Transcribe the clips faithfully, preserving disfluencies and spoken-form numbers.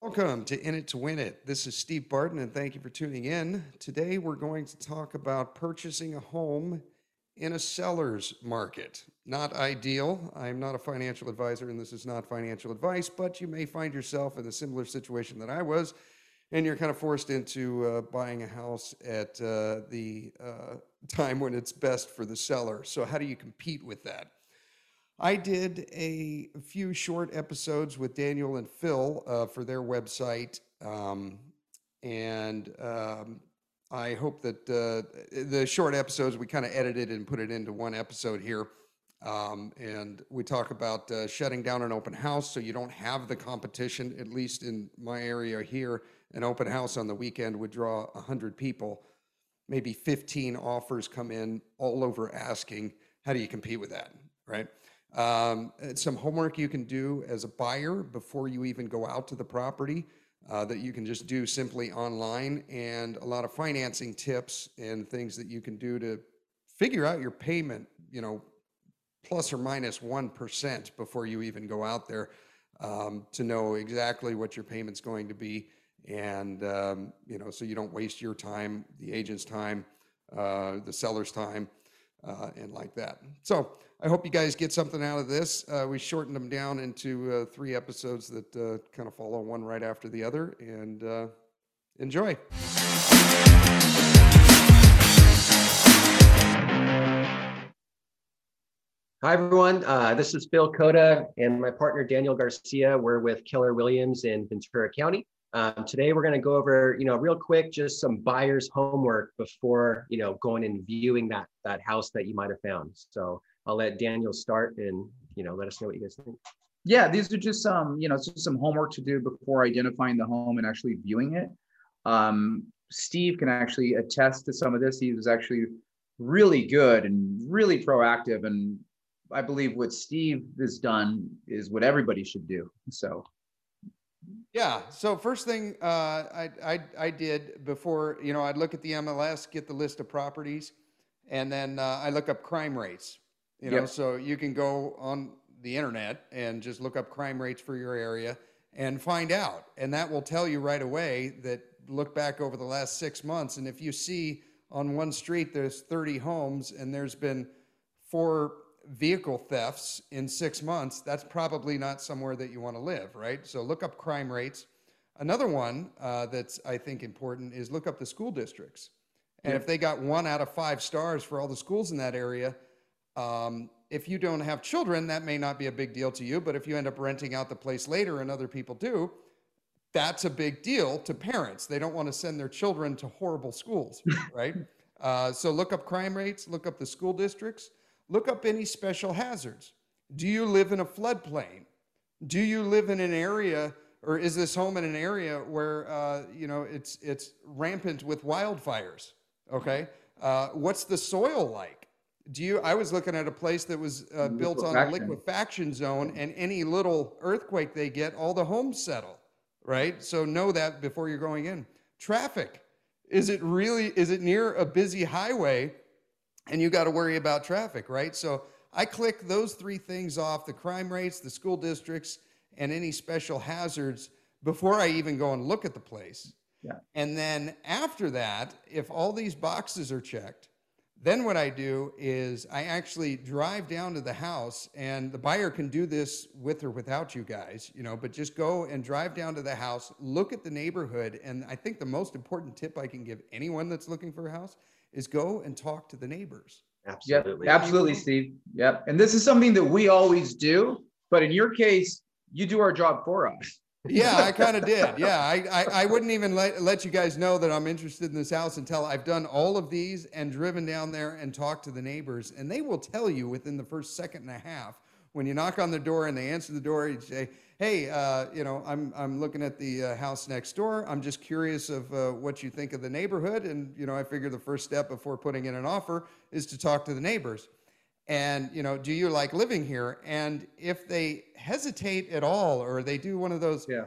Welcome to In It to Win It. This is Steve Barton, and thank you for tuning in. Today, we're going to talk about purchasing a home in a seller's market. Not ideal. I'm not a financial advisor, and this is not financial advice, but you may find yourself in a similar situation that I was, and you're kind of forced into uh, buying a house at uh, the uh, time when it's best for the seller. So, how do you compete with that? I did a few short episodes with Daniel and Phil uh, for their website. Um, and um, I hope that uh, the short episodes, we kind of edited and put it into one episode here. Um, and we talk about uh, shutting down an open house so you don't have the competition. At least in my area here, an open house on the weekend would draw one hundred people. Maybe fifteen offers come in all over asking. How do you compete with that, right? Um, some homework you can do as a buyer before you even go out to the property uh, that you can just do simply online, and a lot of financing tips and things that you can do to figure out your payment, you know, plus or minus one percent before you even go out there, um, to know exactly what your payment's going to be. And, um, you know, so you don't waste your time, the agent's time, uh, the seller's time, uh, and like that. So I hope you guys get something out of this. Uh, we shortened them down into uh, three episodes that uh, kind of follow one right after the other, and uh, enjoy. Hi, everyone. Uh, this is Phil Cota and my partner, Daniel Garcia. We're with Keller Williams in Ventura County. Um, today, we're going to go over, you know, real quick, just some buyer's homework before, you know, going and viewing that, that house that you might have found. So I'll let Daniel start and, you know, let us know what you guys think. Yeah, these are just some, you know, just some homework to do before identifying the home and actually viewing it. Um, Steve can actually attest to some of this. He was actually really good and really proactive. And I believe what Steve has done is what everybody should do. So. Yeah. So first thing uh, I, I I did before, you know, I'd look at the M L S, get the list of properties, and then uh, I look up crime rates. You know, Yep. so you can go on the internet and just look up crime rates for your area and find out, and that will tell you right away that look back over the last six months, and if you see on one street there's thirty homes and there's been four vehicle thefts in six months, that's probably not somewhere that you want to live, right? So look up crime rates. Another one uh, that's, I think, important is look up the school districts. And Yep. if they got one out of five stars for all the schools in that area, um, if you don't have children, that may not be a big deal to you. But if you end up renting out the place later and other people do, that's a big deal to parents. They don't want to send their children to horrible schools, right? Uh, so look up crime rates, look up the school districts. Look up any special hazards. Do you live in a floodplain? Do you live in an area, or is this home in an area where uh, you know it's it's rampant with wildfires? Okay, uh, what's the soil like? Do you? I was looking at a place that was uh, built on a Liquefaction. liquefaction zone, and any little earthquake they get, all the homes settle. Right. So know that before you're going in. Traffic. Is it really? Is it near a busy highway? And you got to worry about traffic, right? So I click those three things off: the crime rates, the school districts, and any special hazards before I even go and look at the place. Yeah. And then after that, if all these boxes are checked, then what I do is I actually drive down to the house, and the buyer can do this with or without you guys, you know, but just go and drive down to the house, look at the neighborhood. And I think the most important tip I can give anyone that's looking for a house is go and talk to the neighbors. Yep, Absolutely. absolutely, Steve. Yep. And this is something that we always do, but in your case, you do our job for us. Yeah, I kind of did. Yeah, I, I, I wouldn't even let, let you guys know that I'm interested in this house until I've done all of these and driven down there and talked to the neighbors. And they will tell you within the first second and a half, when you knock on the door and they answer the door, you say, hey, uh, you know, I'm, I'm looking at the uh, house next door. I'm just curious of uh, what you think of the neighborhood. And, you know, I figure the first step before putting in an offer is to talk to the neighbors. And, you know, do you like living here? And if they hesitate at all, or they do one of those, Yeah.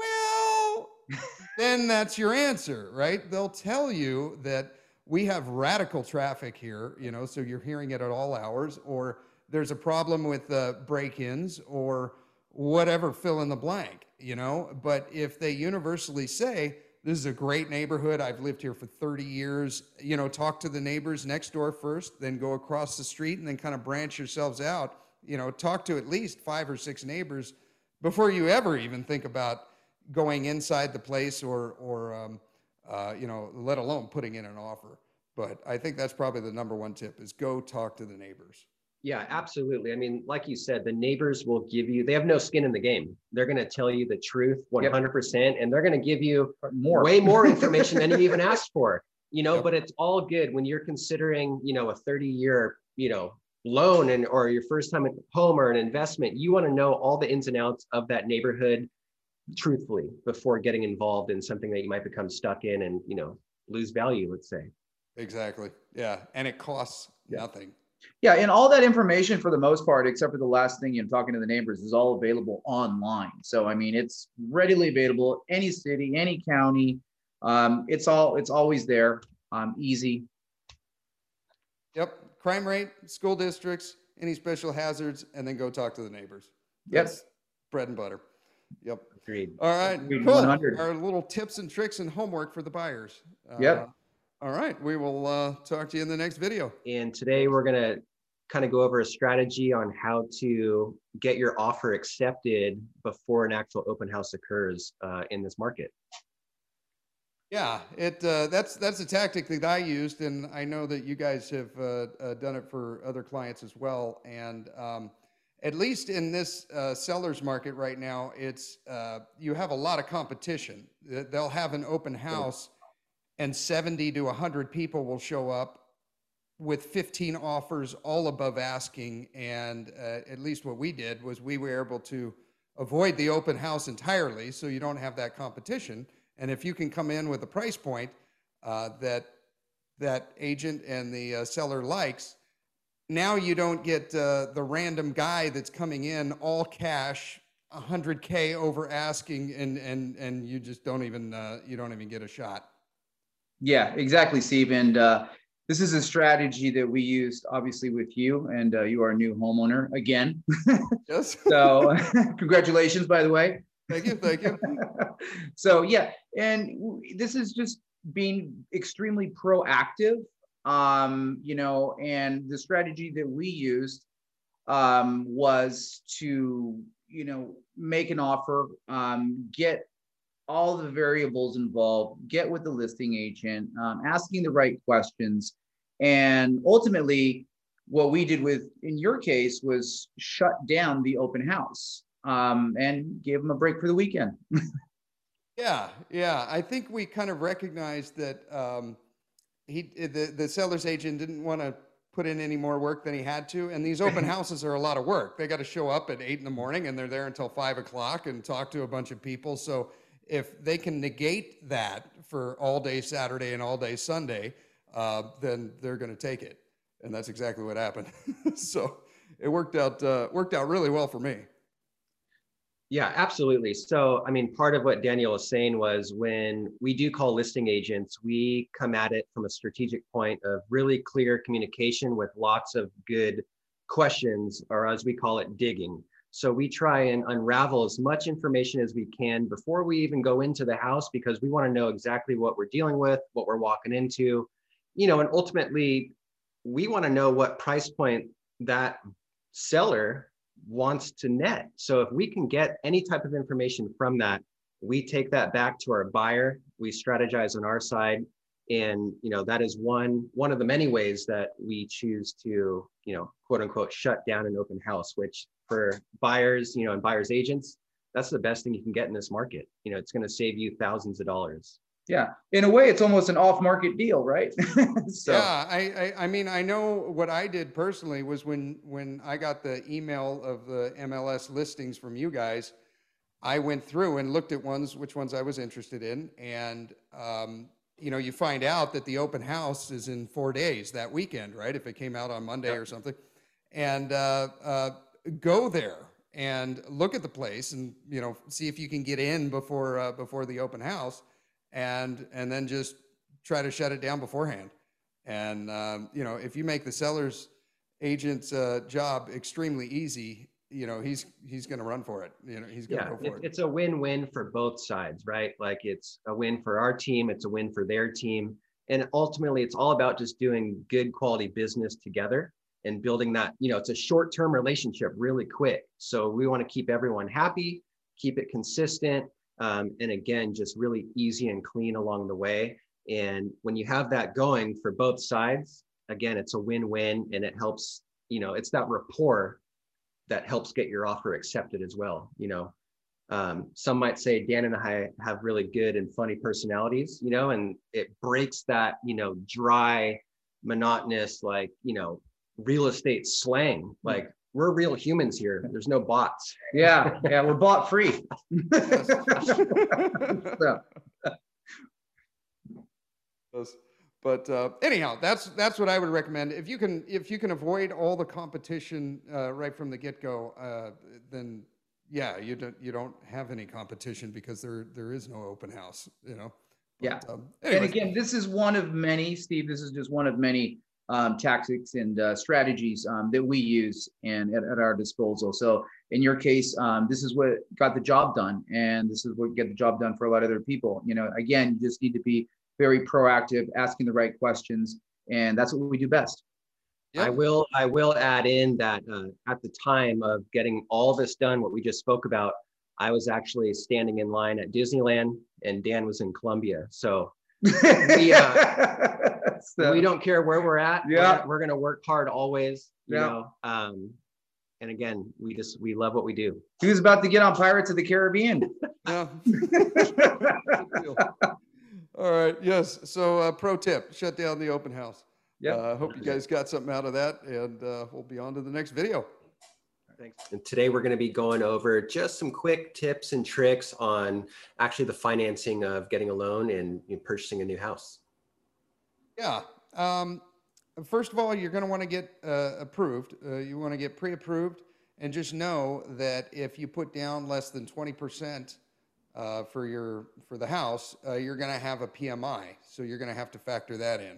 well, then that's your answer, right? They'll tell you that we have radical traffic here, you know, so you're hearing it at all hours, or there's a problem with uh, break-ins, or whatever, fill in the blank, you know. But if they universally say, this is a great neighborhood, I've lived here for thirty years, you know, talk to the neighbors next door first, then go across the street and then kind of branch yourselves out, you know, talk to at least five or six neighbors before you ever even think about going inside the place or, or um, uh, you know, let alone putting in an offer. But I think that's probably the number one tip is go talk to the neighbors. Yeah, absolutely. I mean, like you said, the neighbors will give you, they have no skin in the game. They're going to tell you the truth one hundred percent, and they're going to give you More. way more information than you even asked for, you know, Yep. but it's all good when you're considering, you know, a thirty year, you know, loan and, or your first time at home or an investment. You want to know all the ins and outs of that neighborhood truthfully before getting involved in something that you might become stuck in and, you know, lose value, let's say. Exactly. Yeah. And it costs Yeah. nothing. Yeah, and all that information for the most part, except for the last thing, you know, talking to the neighbors, is all available online. So I mean, it's readily available, any city, any county. Um, it's all it's always there, um, easy. Yep. Crime rate, school districts, any special hazards, and then go talk to the neighbors. Yep. That's bread and butter. Yep. Agreed. All right. Agreed, Cool. one hundred. Our little tips and tricks and homework for the buyers. Uh, Yep. All right. We will uh, talk to you in the next video. And today we're going to kind of go over a strategy on how to get your offer accepted before an actual open house occurs uh, in this market. Yeah, it uh, that's that's a tactic that I used, and I know that you guys have uh, uh, done it for other clients as well. And um, at least in this uh, seller's market right now, it's uh, you have a lot of competition. They'll have an open house, and seventy to one hundred people will show up with fifteen offers, all above asking. And uh, at least what we did was we were able to avoid the open house entirely, so you don't have that competition. And if you can come in with a price point uh, that that agent and the uh, seller likes, now you don't get uh, the random guy that's coming in all cash, one hundred K over asking, and and and you just don't even uh, you don't even get a shot. Yeah, exactly, Steve. And uh, this is a strategy that we used, obviously, with you, and uh, you are a new homeowner again. Yes. So, congratulations, by the way. Thank you. Thank you. So yeah, and w- this is just being extremely proactive, um, you know, and the strategy that we used um, was to, you know, make an offer, um, get all the variables involved, get with the listing agent, um, asking the right questions. And ultimately, what we did with, in your case, was shut down the open house um, and gave them a break for the weekend. Yeah, yeah. I think we kind of recognized that um, he, the the seller's agent didn't want to put in any more work than he had to, and these open houses are a lot of work. They got to show up at eight in the morning, and they're there until five o'clock and talk to a bunch of people. So if they can negate that for all day Saturday and all day Sunday, uh, then they're going to take it, and that's exactly what happened. So it worked out uh, worked out really well for me. Yeah, absolutely. So, I mean, part of what Daniel was saying was when we do call listing agents, we come at it from a strategic point of really clear communication with lots of good questions, or as we call it, digging. So we try and unravel as much information as we can before we even go into the house, because we want to know exactly what we're dealing with, what we're walking into, you know, and ultimately we want to know what price point that seller wants to net. So if we can get any type of information from that, we take that back to our buyer, we strategize on our side. And, you know, that is one, one of the many ways that we choose to, you know, quote unquote, shut down an open house, which for buyers, you know, and buyers agents, that's the best thing you can get in this market. You know, it's going to save you thousands of dollars. Yeah, in a way, it's almost an off-market deal, right? So, Yeah, I, I I mean I know what I did personally was when when I got the email of the M L S listings from you guys, I went through and looked at ones which ones I was interested in, and um, you know, you find out that the open house is in four days that weekend, right? If it came out on Monday Yep. or something, and uh, uh, go there and look at the place and, you know, see if you can get in before uh, before the open house, and and then just try to shut it down beforehand. And um, you know, if you make the seller's agent's uh, job extremely easy, you know, he's, he's going to run for it. You know, he's going to Yeah, go for it, it. it's a win-win for both sides, right? Like it's a win for our team, it's a win for their team. And ultimately it's all about just doing good quality business together and building that, you know, it's a short-term relationship really quick. So we want to keep everyone happy, keep it consistent. Um, and again, just really easy and clean along the way. And when you have that going for both sides, again, it's a win-win, and it helps, you know, it's that rapport that helps get your offer accepted as well. You know, um, some might say Dan and I have really good and funny personalities, you know, and it breaks that, you know, dry, monotonous, like, you know, real estate slang. Like, we're real humans here. There's no bots. Yeah, yeah, we're bot free. So, Yes. But uh, anyhow, that's that's what I would recommend. If you can if you can avoid all the competition uh, right from the get-go, uh, then yeah, you don't you don't have any competition because there there is no open house, you know. yeah. But, um, And anyways, again, this is one of many, Steve, this is just one of many um, tactics and uh, strategies um, that we use and at, at our disposal. So in your case, um, this is what got the job done. And this is what get the job done for a lot of other people. You know, again, you just need to be very proactive, asking the right questions. And that's what we do best. I yep. will I will add in that uh, at the time of getting all this done, what we just spoke about, I was actually standing in line at Disneyland and Dan was in Colombia. So we, uh, So, we don't care where we're at. We're Yeah. gonna- We're going to work hard always, you Yeah. know. Um, and again, we just, we love what we do. he was about to get on Pirates of the Caribbean. Yeah. Good deal. All right. Yes. So, uh, pro tip: shut down the open house. Yep. I uh, hope you guys got something out of that, and uh, we'll be on to the next video. Thanks. And today we're going to be going over just some quick tips and tricks on actually the financing of getting a loan and you know, purchasing a new house. Yeah. Um, first of all, you're going to want to get uh, approved. Uh, you want to get pre-approved, and just know that if you put down less than twenty percent uh, for your for the house, uh, you're going to have a P M I. So you're going to have to factor that in.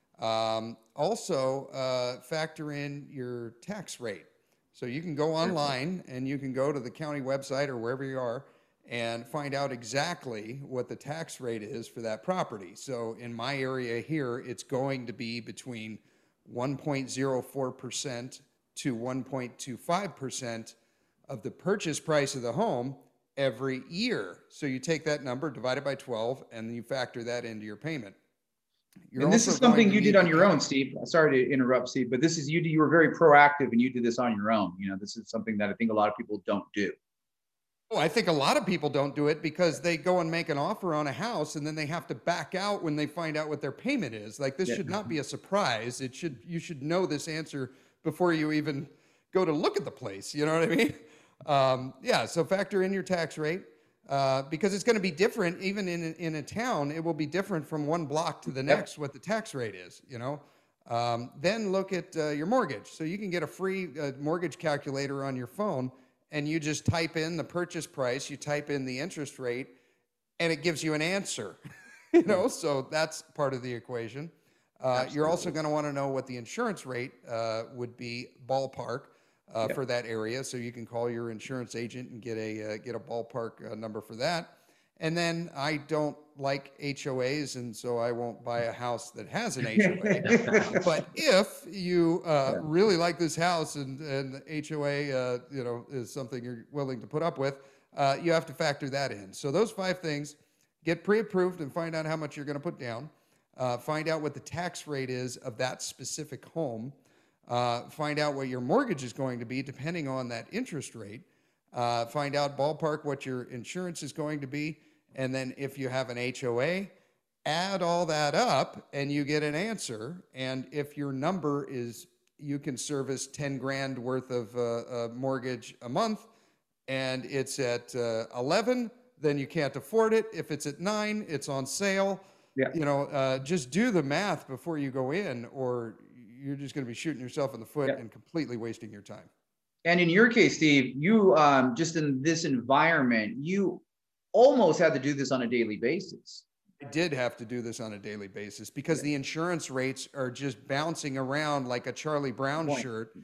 Um, also, uh, factor in your tax rate. So you can go online and you can go to the county website or wherever you are and find out exactly what the tax rate is for that property. So in my area here, it's going to be between one point zero four percent to one point two five percent of the purchase price of the home every year. So you take that number, divide it by twelve, and you factor that into your payment. You're And this also is something going to you did need on to your count- own, Steve. Sorry to interrupt, Steve, but this is you. You were very proactive, and you did this on your own. You know, this is something that I think a lot of people don't do. Oh, I think a lot of people don't do it because they go and make an offer on a house and then they have to back out when they find out what their payment is. Like, this Yeah. should not be a surprise. It should, you should know this answer before you even go to look at the place. You know what I mean? Um, yeah. So factor in your tax rate uh, because it's going to be different. Even in, in a town, it will be different from one block to the next, what the tax rate is, you know? Um, then look at uh, your mortgage. So you can get a free uh, mortgage calculator on your phone, and you just type in the purchase price, you type in the interest rate, and it gives you an answer. You know, so that's part of the equation. Uh, you're also going to want to know what the insurance rate uh, would be, ballpark, uh, Yep. for that area. So you can call your insurance agent and get a uh, get a ballpark uh, number for that. And then I don't like H O As, and so I won't buy a house that has an H O A. But if you uh, Yeah. really like this house and, and the H O A, uh, you know, is something you're willing to put up with, uh, you have to factor that in. So those five things: get pre-approved and find out how much you're going to put down. Uh, find out what the tax rate is of that specific home. Uh, find out what your mortgage is going to be depending on that interest rate. Uh, find out ballpark what your insurance is going to be. And then if you have an H O A, add all that up and you get an answer. And if your number is, you can service ten grand worth of uh, uh, mortgage a month and it's at uh, eleven, then you can't afford it. If it's at nine, it's on sale. Yeah. You know, uh, just do the math before you go in, or you're just going to be shooting yourself in the foot Yeah. and completely wasting your time. And in your case, Steve, you um, just in this environment, you almost had to do this on a daily basis. I did have to do this on a daily basis because the insurance rates are just bouncing around like a Charlie Brown Point. shirt.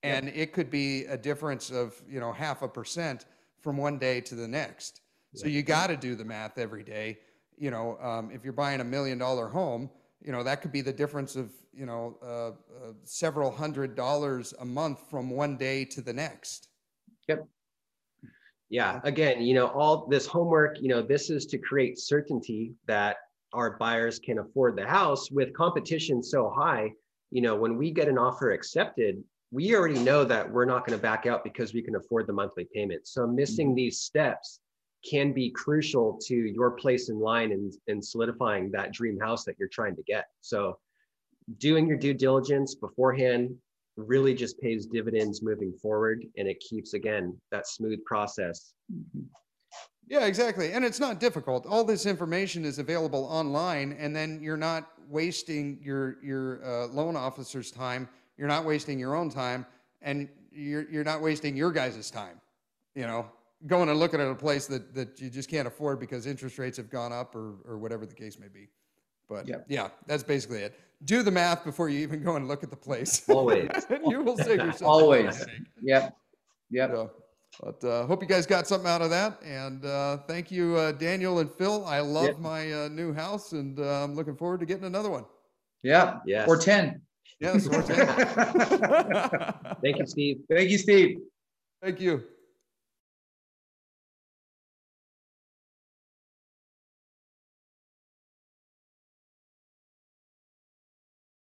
And it could be a difference of, you know, half a percent from one day to the next. So you got to do the math every day. You know, um, if you're buying a million dollar home, you know, that could be the difference of, you know, uh, uh, several hundred dollars a month from one day to the next. Yep. Yeah. Again, you know, all this homework, you know, this is to create certainty that our buyers can afford the house. With competition so high, you know, when we get an offer accepted, we already know that we're not going to back out because we can afford the monthly payment. So missing mm-hmm. these steps can be crucial to your place in line and, and solidifying that dream house that you're trying to get. So doing your due diligence beforehand really just pays dividends moving forward, and it keeps, again, that smooth process. Mm-hmm. Yeah, exactly. And it's not difficult. All this information is available online, and then you're not wasting your your uh, loan officer's time. You're not wasting your own time, and you're you're not wasting your guys' time, you know, going and looking at a place that, that you just can't afford because interest rates have gone up or or whatever the case may be. But yep. yeah, that's basically it. Do the math before you even go and look at the place. Always. And you will save yourself. Always. Yep. Yep. So, but uh, hope you guys got something out of that. And uh, thank you, uh, Daniel and Phil. I love yep. my uh, new house, and uh, I'm looking forward to getting another one. Yeah. Yes. Or ten. Yes, or ten. Thank you, Steve. Thank you, Steve. Thank you.